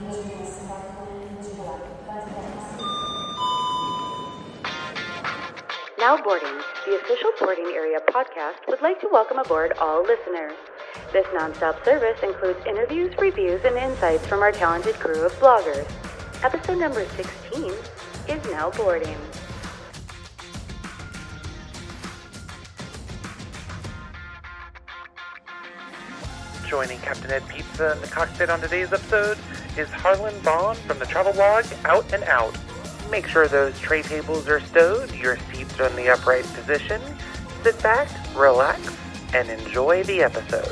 Now Boarding, the official boarding area podcast, would like to welcome aboard all listeners. This nonstop service includes interviews, reviews, and insights from our talented crew of bloggers. Episode number 16 is Now Boarding. Joining Captain Ed Pizza in the cockpit on today's episode is Harlan Vaughn from the travel blog Out and Out. Make sure those tray tables are stowed, your seats are in the upright position. Sit back, relax, and enjoy the episode.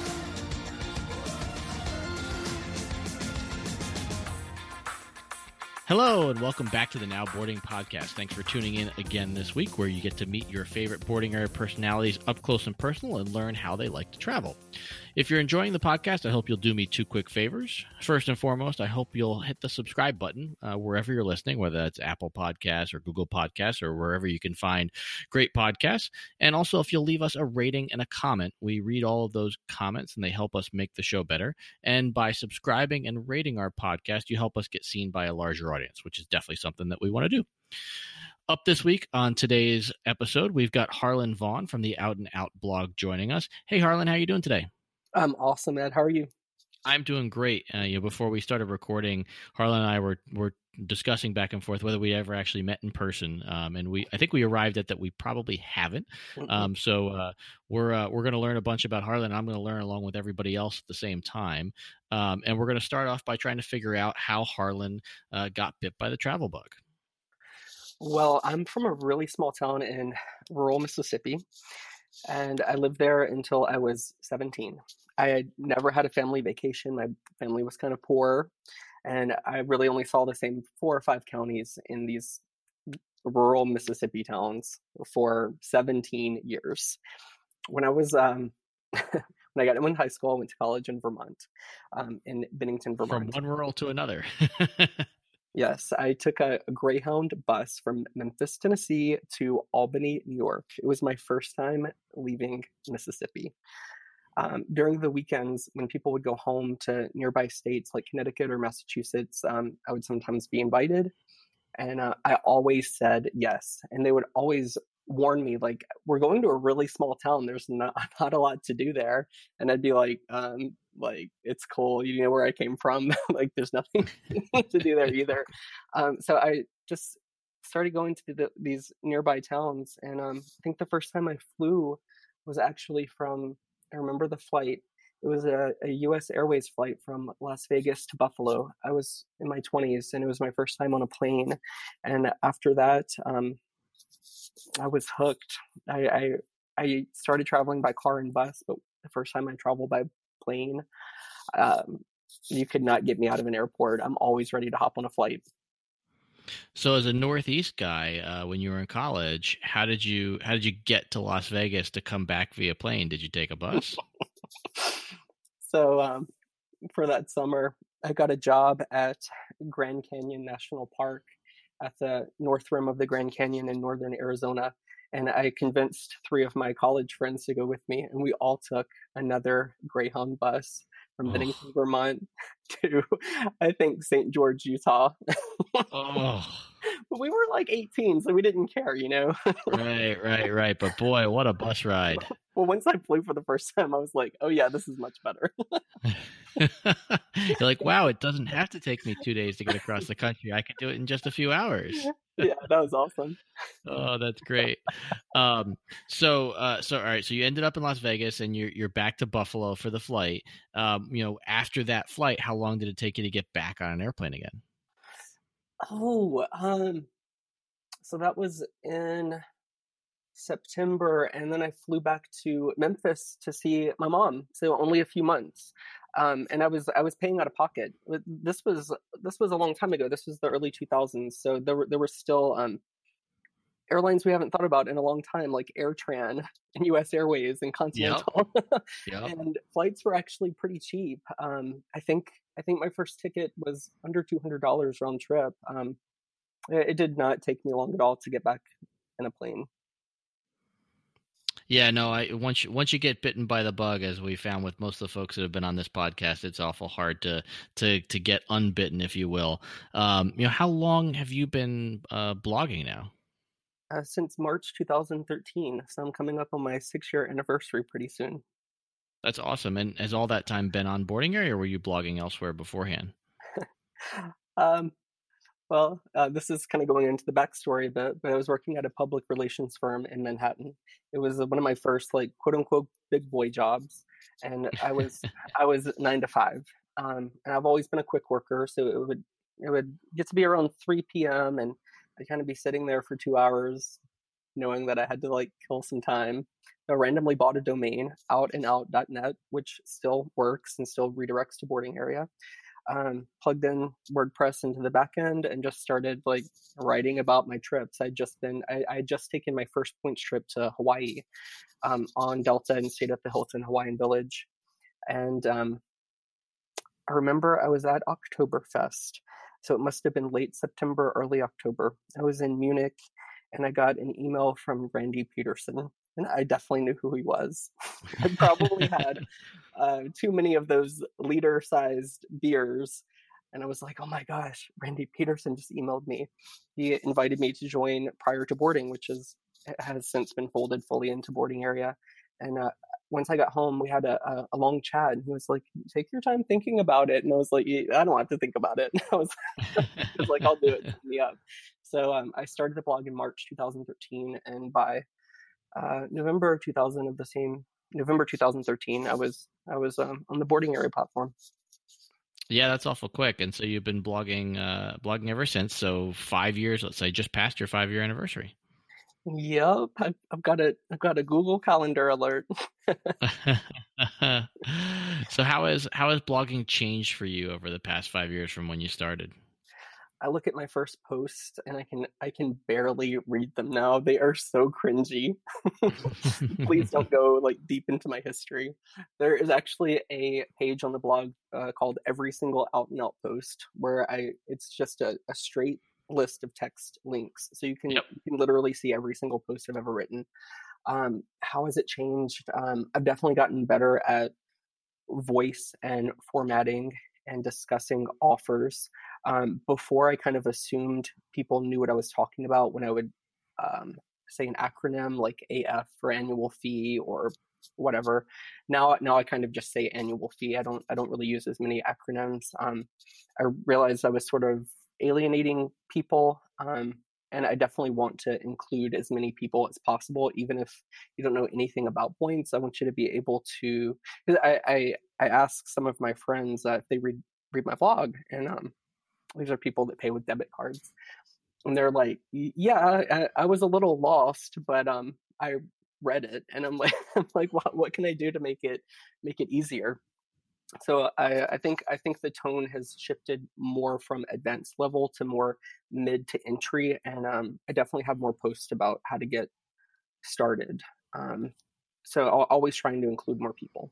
Hello, and welcome back to the Now Boarding podcast. Thanks for tuning in again this week, where you get to meet your favorite boarding area personalities up close and personal and learn how they like to travel. If you're enjoying the podcast, I hope you'll do me two quick favors. First and foremost, I hope you'll hit the subscribe button wherever you're listening, whether that's Apple Podcasts or Google Podcasts or wherever you can find great podcasts. And also, if you'll leave us a rating and a comment, we read all of those comments and they help us make the show better. And by subscribing and rating our podcast, you help us get seen by a larger audience, which is definitely something that we want to do. Up this week on today's episode, we've got Harlan Vaughn from the Out and Out blog joining us. Hey, Harlan, how are you doing today? I'm awesome, Ed. How are you? I'm doing great. Before we started recording, Harlan and I were discussing back and forth whether we ever actually met in person, and I think we arrived at that we probably haven't. So we're going to learn a bunch about Harlan. I'm going to learn along with everybody else at the same time, and we're going to start off by trying to figure out how Harlan got bit by the travel bug. Well, I'm from a really small town in rural Mississippi, and I lived there until I was 17. I had never had a family vacation. My family was kind of poor, and I really only saw the same 4 or 5 counties in these rural Mississippi towns for 17 years. When I was when I got into high school, I went to college in Vermont, in Bennington, Vermont. From one rural to another. Yes, I took a Greyhound bus from Memphis, Tennessee to Albany, New York. It was my first time leaving Mississippi. During the weekends, when people would go home to nearby states like Connecticut or Massachusetts, I would sometimes be invited. And I always said yes. And they would always warn me, like, we're going to a really small town. There's not a lot to do there. And I'd be like, it's cool. You know where I came from. Like, there's nothing to do there either. So I just started going to these nearby towns. And I think the first time I flew was actually I remember the flight. It was a U.S. Airways flight from Las Vegas to Buffalo. I was in my 20s, and it was my first time on a plane. And after that, I was hooked. I started traveling by car and bus, but the first time I traveled by plane, you could not get me out of an airport. I'm always ready to hop on a flight. So as a Northeast guy, when you were in college, how did you get to Las Vegas to come back via plane? Did you take a bus? So for that summer, I got a job at Grand Canyon National Park at the north rim of the Grand Canyon in northern Arizona. And I convinced 3 of my college friends to go with me, and we all took another Greyhound bus from Bennington, Vermont to, I think, St. George, Utah. But we were like 18, so we didn't care, you know? Right. But boy, what a bus ride. Well, once I flew for the first time, I was like, oh yeah, this is much better. You're like, wow, it doesn't have to take me 2 days to get across the country. I can do it in just a few hours. Yeah, that was awesome. Oh, that's great. So all right. So you ended up in Las Vegas, and you're back to Buffalo for the flight. After that flight, how long did it take you to get back on an airplane again? So that was in September, and then I flew back to Memphis to see my mom. So only a few months. And I was paying out of pocket. This was a long time ago. This was the early 2000s. So there were still airlines we haven't thought about in a long time, like AirTran and US Airways and Continental. Yep. And flights were actually pretty cheap. I think my first ticket was under $200 round trip. It did not take me long at all to get back in a plane. Yeah, no, once you get bitten by the bug, as we found with most of the folks that have been on this podcast, it's awful hard to get unbitten, if you will. How long have you been blogging now? Since March 2013, so I'm coming up on my 6-year anniversary pretty soon. That's awesome. And has all that time been on Boarding Area, or were you blogging elsewhere beforehand? Well, this is kind of going into the backstory, but I was working at a public relations firm in Manhattan. It was one of my first, like, quote unquote, big boy jobs, and I was 9 to 5. And I've always been a quick worker, so it would get to be around 3 p.m. and I'd kind of be sitting there for 2 hours, knowing that I had to like kill some time. I randomly bought a domain, outandout.net, which still works and still redirects to Boarding Area. Plugged in WordPress into the back end and just started like writing about my trips. I had just taken my first points trip to Hawaii on Delta and stayed at the Hilton Hawaiian Village. And I remember I was at Oktoberfest. So it must have been late September, early October. I was in Munich and I got an email from Randy Peterson. And I definitely knew who he was. I probably had too many of those liter-sized beers. And I was like, oh my gosh, Randy Peterson just emailed me. He invited me to join Prior to Boarding, which has since been folded fully into Boarding Area. And once I got home, we had a long chat. And he was like, take your time thinking about it. And I was like, I don't have to think about it. And I was like, I'll do it. Sign me up. So I started the blog in March 2013. And by November 2013, I was on the Boarding Area platform. Yeah, that's awful quick. And so you've been blogging ever since. So 5 years, let's say, just past your 5-year anniversary. Yep, I've got a Google Calendar alert. So how has blogging changed for you over the past 5 years from when you started? I look at my first post and I can barely read them now. They are so cringy. Please don't go like deep into my history. There is actually a page on the blog called Every Single Out and Out Post, where it's just a straight list of text links. So you can literally see every single post I've ever written. How has it changed? I've definitely gotten better at voice and formatting and discussing offers. Before, I kind of assumed people knew what I was talking about when I would say an acronym like AF for annual fee or whatever. Now I kind of just say annual fee. I don't really use as many acronyms. I realized I was sort of alienating people, and I definitely want to include as many people as possible, even if you don't know anything about points. I want you to be able to. I ask some of my friends if they read my blog, and these are people that pay with debit cards, and they're like, "Yeah, I was a little lost, but I read it," and I'm like, what can I do to make it easier? So I think the tone has shifted more from advanced level to more mid to entry, and I definitely have more posts about how to get started. So I'll always trying to include more people.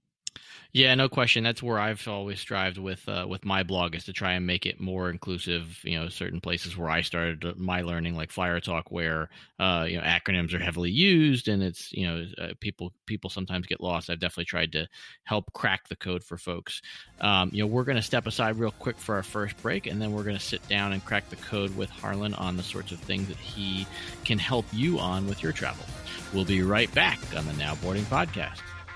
Yeah, no question. That's where I've always strived with my blog, is to try and make it more inclusive. Certain places where I started my learning, like Flyer Talk, where acronyms are heavily used, and it's people sometimes get lost. I've definitely tried to help crack the code for folks. We're going to step aside real quick for our first break, and then we're going to sit down and crack the code with Harlan on the sorts of things that he can help you on with your travel. We'll be right back on the Now Boarding Podcast.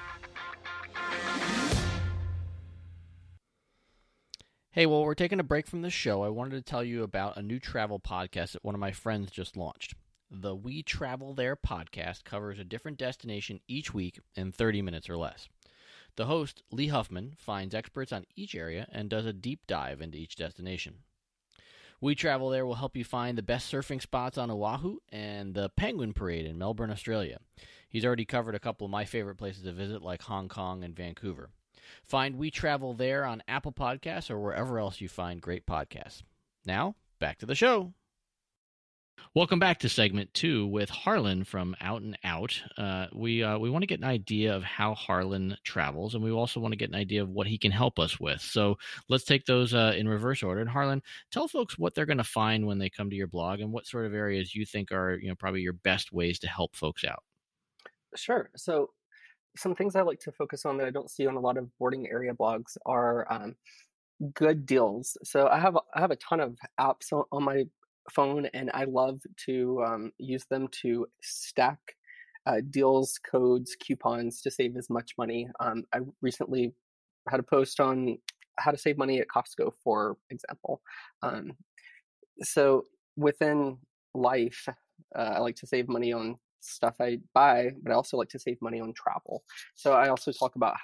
Hey, well, we're taking a break from the show. I wanted to tell you about a new travel podcast that one of my friends just launched. The We Travel There podcast covers a different destination each week in 30 minutes or less. The host, Lee Huffman, finds experts on each area and does a deep dive into each destination. We Travel There will help you find the best surfing spots on Oahu and the Penguin Parade in Melbourne, Australia. He's already covered a couple of my favorite places to visit, like Hong Kong and Vancouver. Find We Travel There on Apple Podcasts or wherever else you find great podcasts. Now, back to the show. Welcome back to segment 2 with Harlan from Out and Out. We want to get an idea of how Harlan travels, and we also want to get an idea of what he can help us with. So let's take those in reverse order. And Harlan, tell folks what they're going to find when they come to your blog and what sort of areas you think are probably your best ways to help folks out. Sure. So some things I like to focus on that I don't see on a lot of boarding area blogs are good deals. So I have a ton of apps on my phone, and I love to use them to stack deals, codes, coupons to save as much money. I recently had a post on how to save money at Costco, for example. Um, so within life, I like to save money on stuff I buy, but I also like to save money on travel. So I also talk about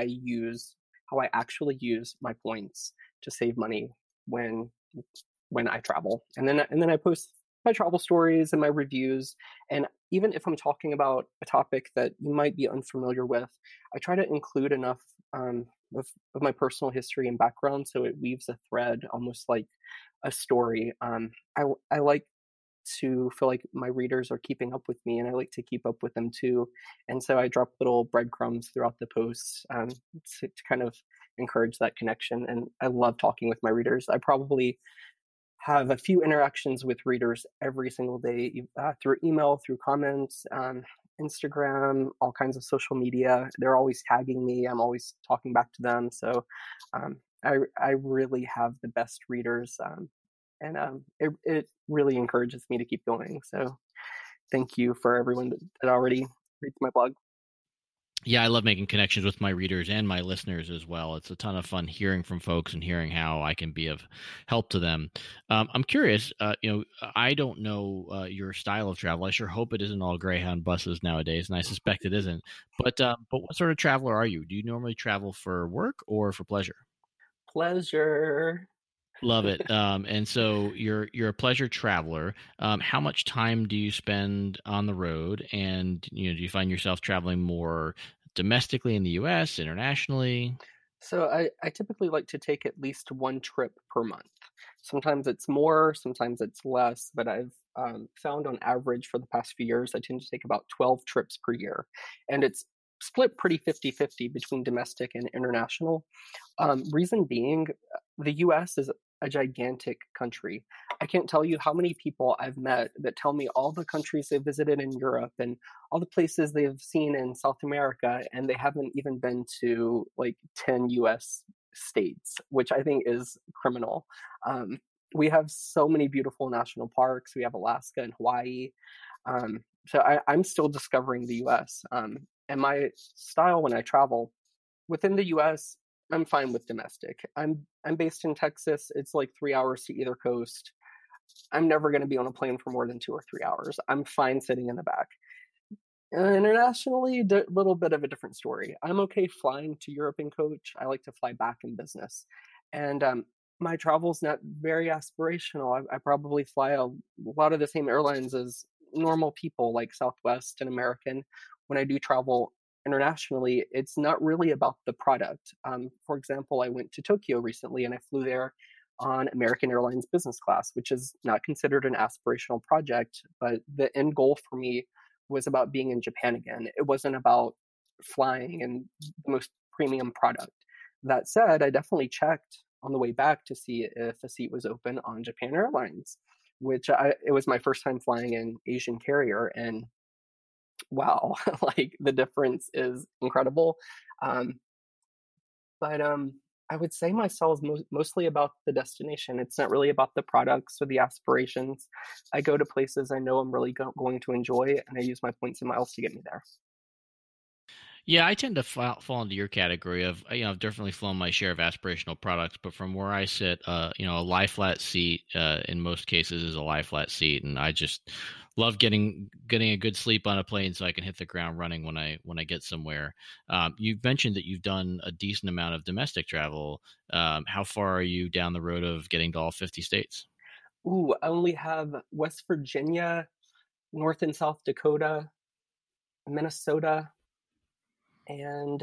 how I actually use my points to save money when I travel. And then I post my travel stories and my reviews. And even if I'm talking about a topic that you might be unfamiliar with, I try to include enough of my personal history and background so it weaves a thread, almost like a story. I like to feel like my readers are keeping up with me, and I like to keep up with them too. And so I drop little breadcrumbs throughout the posts to kind of encourage that connection. And I love talking with my readers. I probably have a few interactions with readers every single day through email, through comments, Instagram, all kinds of social media. They're always tagging me. I'm always talking back to them. So I really have the best readers, and it really encourages me to keep going. So thank you for everyone that already reads my blog. Yeah, I love making connections with my readers and my listeners as well. It's a ton of fun hearing from folks and hearing how I can be of help to them. I'm curious, I don't know your style of travel. I sure hope it isn't all Greyhound buses nowadays, and I suspect it isn't. But what sort of traveler are you? Do you normally travel for work or for pleasure? Pleasure. Love it. And so you're a pleasure traveler. How much time do you spend on the road? And do you find yourself traveling more domestically in the U.S., internationally? So I typically like to take at least one trip per month. Sometimes it's more, sometimes it's less, but I've found on average for the past few years, I tend to take about 12 trips per year. And it's split pretty 50-50 between domestic and international. Reason being, the US is a gigantic country. I can't tell you how many people I've met that tell me all the countries they've visited in Europe and all the places they've seen in South America, and they haven't even been to like 10 US states, which I think is criminal. We have so many beautiful national parks. We have Alaska and Hawaii. So I'm still discovering the US. And my style when I travel within the US, I'm fine with domestic. I'm based in Texas. It's like 3 hours to either coast. I'm never going to be on a plane for more than 2 or 3 hours. I'm fine sitting in the back. Internationally, a little bit of a different story. I'm okay flying to Europe in coach. I like to fly back in business. And my travel's not very aspirational. I probably fly a lot of the same airlines as normal people like Southwest and American. When I do travel internationally, it's not really about the product. For example, I went to Tokyo recently and I flew there on American Airlines business class, which is not considered an aspirational project, but the end goal for me was about being in Japan again. It wasn't about flying and the most premium product. That said, I definitely checked on the way back to see if a seat was open on Japan Airlines, it was my first time flying an Asian carrier, and wow, like the difference is incredible. But I would say my style is mostly about the destination. It's not really about the products or the aspirations. I go to places I know I'm really going to enjoy, and I use my points and miles to get me there. Yeah, I tend to fall into your category of, I've definitely flown my share of aspirational products, but from where I sit, a lie flat seat in most cases is a lie flat seat, and I just love getting a good sleep on a plane so I can hit the ground running when I get somewhere. You've mentioned that you've done a decent amount of domestic travel. How far are you down the road of getting to all 50 states? Ooh, I only have West Virginia, North and South Dakota, Minnesota, and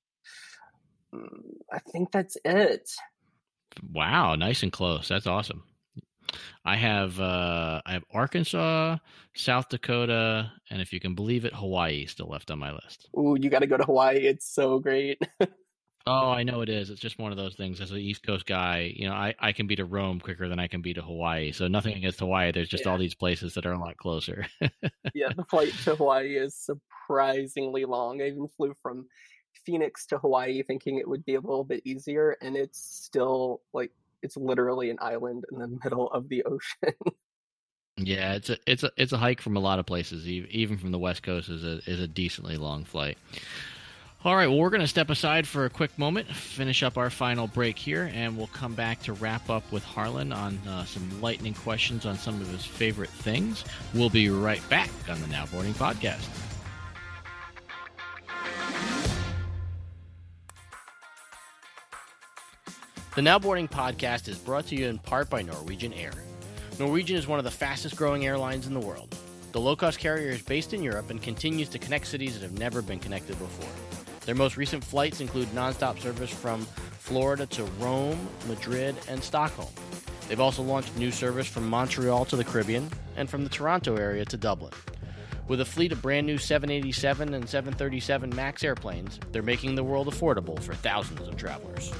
I think that's it. Wow, nice and close. That's awesome. I have Arkansas, South Dakota, and if you can believe it, Hawaii still left on my list. Ooh, you got to go to Hawaii. It's so great. Oh, I know it is. It's just one of those things. As an East Coast guy, I can be to Rome quicker than I can be to Hawaii. So nothing against Hawaii. There's just all these places that are a lot closer. Yeah, the flight to Hawaii is surprisingly long. I even flew from Phoenix to Hawaii thinking it would be a little bit easier, and it's still it's literally an island in the middle of the ocean. Yeah, it's a hike from a lot of places. Even from the West Coast is a decently long flight. All right, well, we're going to step aside for a quick moment, finish up our final break here, and we'll come back to wrap up with Harlan on some lightning questions on some of his favorite things. We'll be right back on the Now Boarding Podcast. The Now Boarding Podcast is brought to you in part by Norwegian Air. Norwegian is one of the fastest growing airlines in the world. The low-cost carrier is based in Europe and continues to connect cities that have never been connected before. Their most recent flights include nonstop service from Florida to Rome, Madrid, and Stockholm. They've also launched new service from Montreal to the Caribbean and from the Toronto area to Dublin. With a fleet of brand new 787 and 737 MAX airplanes, they're making the world affordable for thousands of travelers.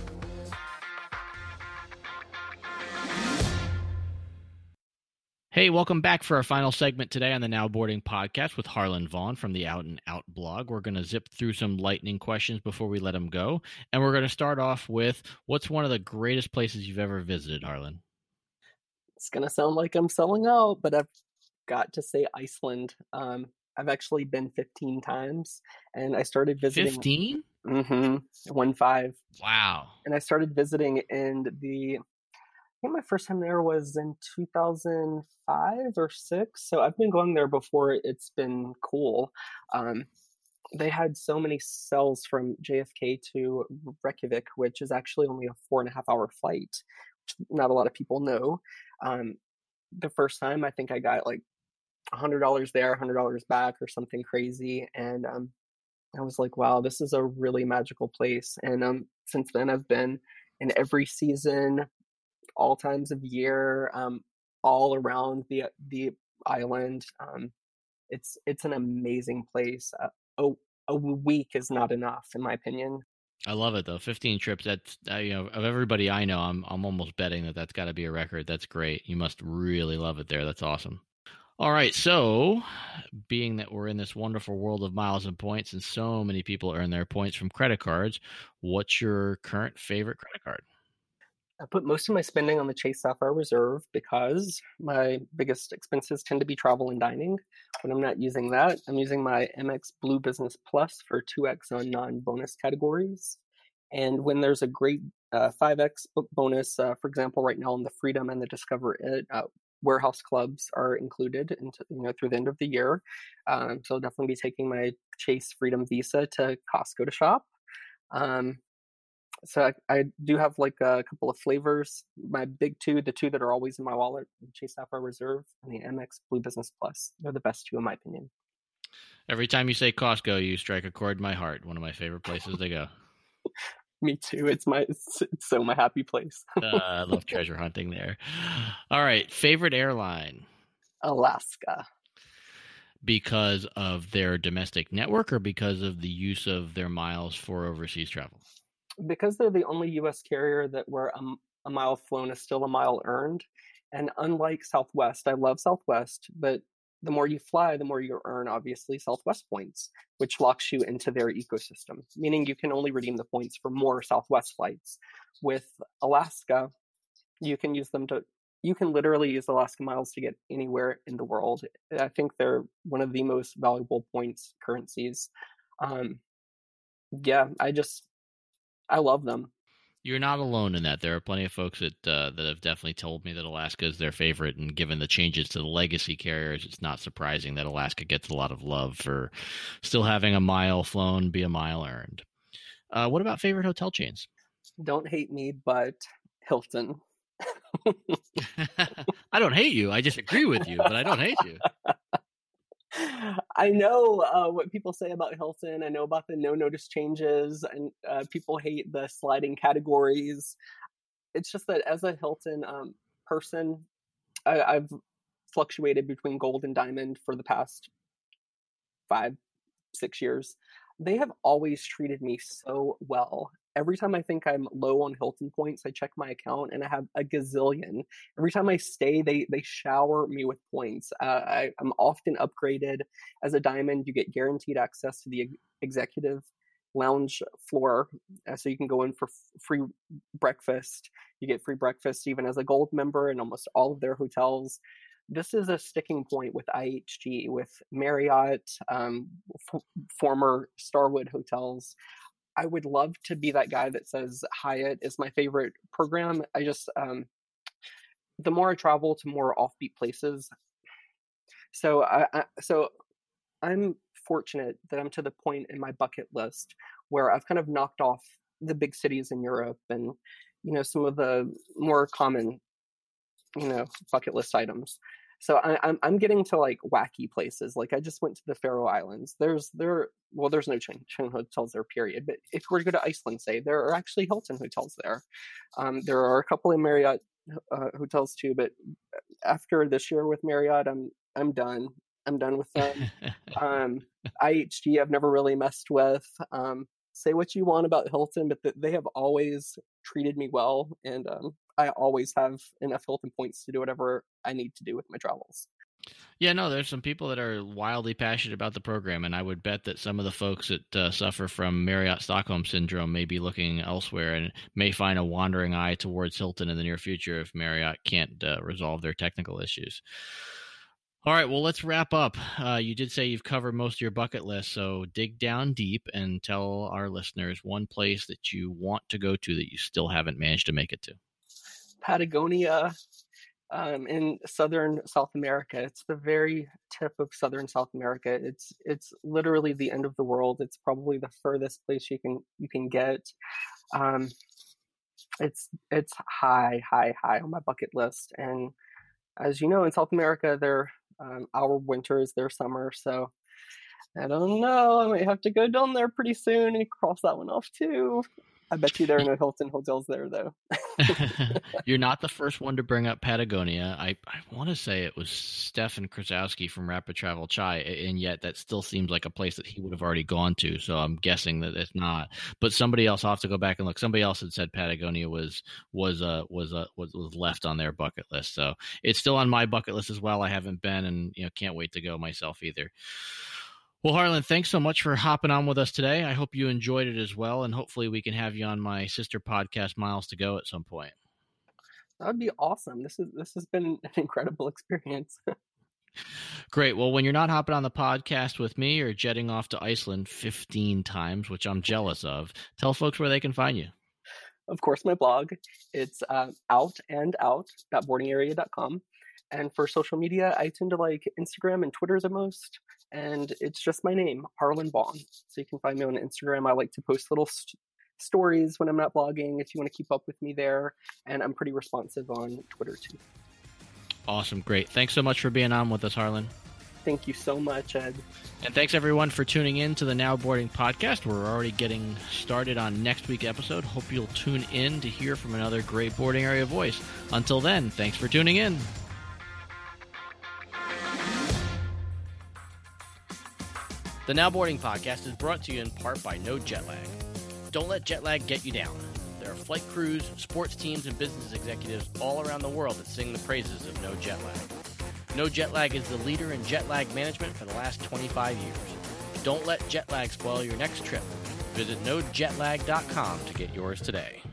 Hey, welcome back for our final segment today on the Now Boarding Podcast with Harlan Vaughn from the Out and Out blog. We're going to zip through some lightning questions before we let him go. And we're going to start off with, what's one of the greatest places you've ever visited, Harlan? It's going to sound like I'm selling out, but I've got to say Iceland. I've actually been 15 times, and I started visiting... 15? Mm-hmm. 15. Wow. And I started visiting in I think my first time there was in 2005 or 6. So I've been going there before it's been cool. They had so many cells from JFK to Reykjavik, which is actually only a 4.5-hour flight, which not a lot of people know. The first time, I think I got like $100 there, $100 back, or something crazy. And I was like, wow, this is a really magical place. And since then, I've been in every season, all times of year, all around the island. It's an amazing place. A week is not enough, in my opinion. I love it though. 15 trips. That's of everybody I know, I'm almost betting that's got to be a record. That's great. You must really love it there. That's awesome. All right, so being that we're in this wonderful world of miles and points, and so many people earn their points from credit cards, what's your current favorite credit card? I put most of my spending on the Chase Sapphire Reserve because my biggest expenses tend to be travel and dining. When I'm not using that, I'm using my Amex Blue Business Plus for 2x on non-bonus categories. And when there's a great 5x bonus, for example, right now on the Freedom and the Discover It, warehouse clubs are included through the end of the year. So I'll definitely be taking my Chase Freedom Visa to Costco to shop. So I do have like a couple of flavors. My big two, the two that are always in my wallet, the Chase Sapphire Reserve and the Amex Blue Business Plus. They're the best two in my opinion. Every time you say Costco, you strike a chord in my heart. One of my favorite places to go. Me too. It's so my happy place. I love treasure hunting there. All right. Favorite airline? Alaska. Because of their domestic network or because of the use of their miles for overseas travel? Because they're the only U.S. carrier that where a mile flown is still a mile earned. And unlike Southwest, I love Southwest, but the more you fly, the more you earn, obviously, Southwest points, which locks you into their ecosystem, meaning you can only redeem the points for more Southwest flights. With Alaska, you can literally use Alaska miles to get anywhere in the world. I think they're one of the most valuable points currencies. I love them. You're not alone in that. There are plenty of folks that have definitely told me that Alaska is their favorite, and given the changes to the legacy carriers, it's not surprising that Alaska gets a lot of love for still having a mile flown be a mile earned. What about favorite hotel chains? Don't hate me, but Hilton. I don't hate you. I just agree with you, but I don't hate you. I know what people say about Hilton. I know about the no notice changes, and people hate the sliding categories. It's just that as a Hilton person, I've fluctuated between gold and diamond for the past 5-6 years. They have always treated me so well. every time I think I'm low on Hilton points, I check my account and I have a gazillion. Every time I stay, they shower me with points. I'm often upgraded as a diamond. You get guaranteed access to the executive lounge floor, so you can go in for free breakfast. You get free breakfast even as a gold member in almost all of their hotels. This is a sticking point with IHG, with Marriott, former Starwood hotels. I would love to be that guy that says Hyatt is my favorite program. I just, the more I travel to more offbeat places, so I'm fortunate that I'm to the point in my bucket list where I've kind of knocked off the big cities in Europe and, some of the more common, bucket list items. So I'm getting to like wacky places. Like I just went to the Faroe Islands. There's no chain hotels there, period. But if we're to go to Iceland, say, there are actually Hilton hotels there. There are a couple of Marriott hotels too. But after this year with Marriott, I'm done. I'm done with them. IHG, I've never really messed with. Say what you want about Hilton, but they have always treated me well, and I always have enough Hilton points to do whatever I need to do with my travels. Yeah, no, there's some people that are wildly passionate about the program, and I would bet that some of the folks that suffer from Marriott Stockholm Syndrome may be looking elsewhere and may find a wandering eye towards Hilton in the near future if Marriott can't resolve their technical issues. All right, well, let's wrap up. You did say you've covered most of your bucket list, so dig down deep and tell our listeners one place that you want to go to that you still haven't managed to make it to. Patagonia in southern South America. It's the very tip of southern South America. It's literally the end of the world. It's probably the furthest place you can get. It's high on my bucket list. And as you know, in South America, our winter is their summer. So I don't know. I might have to go down there pretty soon and cross that one off too. I bet you there are no Hilton hotels there, though. You're not the first one to bring up Patagonia. I want to say it was Stefan Krasowski from Rapid Travel Chai, and yet that still seems like a place that he would have already gone to. So I'm guessing that it's not. But somebody else, I'll have to go back and look. Somebody else had said Patagonia was left on their bucket list. So it's still on my bucket list as well. I haven't been, and can't wait to go myself either. Well, Harlan, thanks so much for hopping on with us today. I hope you enjoyed it as well, and hopefully we can have you on my sister podcast, Miles to Go, at some point. That would be awesome. This has been an incredible experience. Great. Well, when you're not hopping on the podcast with me or jetting off to Iceland 15 times, which I'm jealous of, tell folks where they can find you. Of course, my blog. It's outandout.boardingarea.com. And for social media, I tend to like Instagram and Twitter the most. And it's just my name, Harlan Vaughn. So you can find me on Instagram. I like to post little stories when I'm not blogging if you want to keep up with me there. And I'm pretty responsive on Twitter too. Awesome. Great. Thanks so much for being on with us, Harlan. Thank you so much, Ed. And thanks everyone for tuning in to the Now Boarding podcast. We're already getting started on next week's episode. Hope you'll tune in to hear from another great boarding area voice. Until then, thanks for tuning in. The Now Boarding podcast is brought to you in part by No Jet Lag. Don't let jet lag get you down. There are flight crews, sports teams, and business executives all around the world that sing the praises of No Jet Lag. No Jet Lag is the leader in jet lag management for the last 25 years. Don't let jet lag spoil your next trip. Visit nojetlag.com to get yours today.